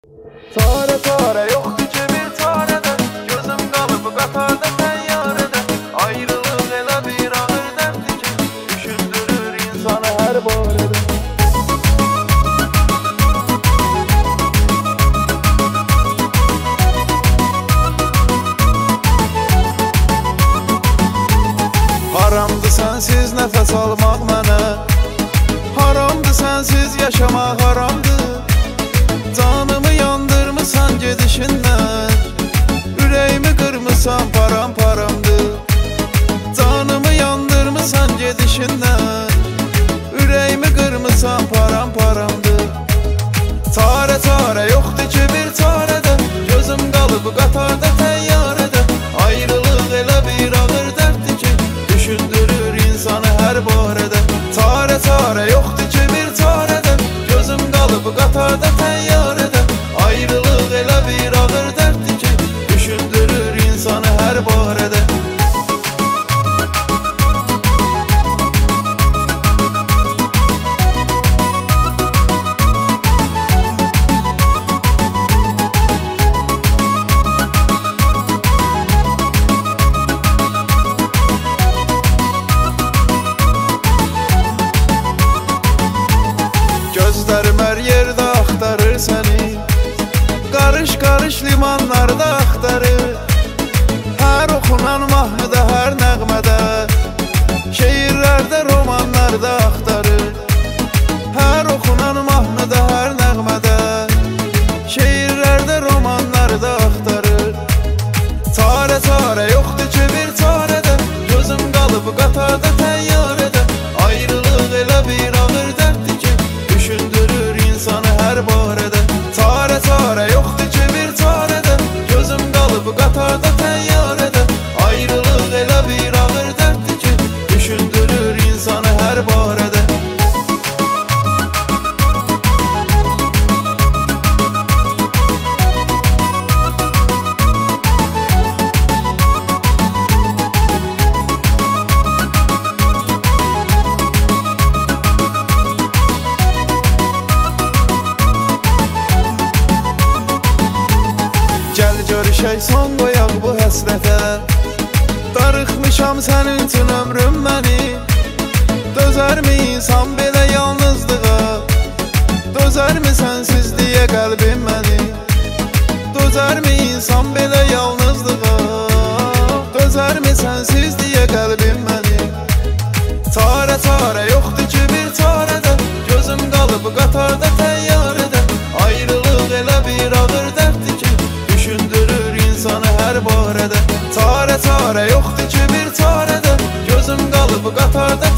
Çare çare yoxdur ki bir çarədə, gözüm qalıb qatarda təyyarədə. Ayrılıq elə bir ağır dərddir ki, düşündürür insanı hər barədə. Haramdır sənsiz nəfəs almaq mənə, haramdır sənsiz yaşamaq haramdır. Canımı yandırmısan gedişindən, ürəyimi qırmısan param-paramdır. Canımı yandırmısan gedişindən, ürəyimi qırmısan param-paramdır. Çarə çarə yoxdur ki bir çarədə, gözüm qalıb qatarda təyyarədə. Ayrılıq elə bir ağır dərddir ki, düşündürür insanı hər barədə. Çarə çarə yoxdur ki bir çarədə, gözüm qalıb qatarda təyyarədə. Ayrılıq elə bir ağır dərddir ki, düşündürür insanı hər barədə. Gözlərim hər yerdə axtarır səni, qarış-qarış limanlarda axtarır. Hər oxunan mahnıda, hər nəğmədə, şeirlərdə, romanlarda axtarır. Hər oxunan mahnıda, hər nəğmədə, şeirlərdə, romanlarda axtarır. Çarə çarə yoxdur ki bir çarədə, gözüm qalıb qatarda təyyarədə. Ayrılıq elə bir ağır dərddir ki, düşündürür insanı hər barədə. Çarə çarə yoxdur ki bir çarədə, gözüm qalıb qatarda təyyarədə. Ayrılıq elə bir ağır dərddir ki, düşündürür insanı hər barədə. Gəl görüşək, son qoyaq bu həsrətə. Darıxmışam sənin üçün ömrüm məni. Dözərmi insan belə yalnızlığa? Dözərmi sənsizliyə qəlbim məni? Dözərmi insan belə yalnızlığa? Dözərmi sənsizliyə qəlbim məni? Çarə çarə yoxdur ki bir çarədə, gözüm qalıb qatarda təyyarədə. Ayrılıq elə bir ağır dərddir ki, düşündürür insanı hər barədə. Çarə çarə yoxdur ki bir çarədə, gözüm qalıb qatarda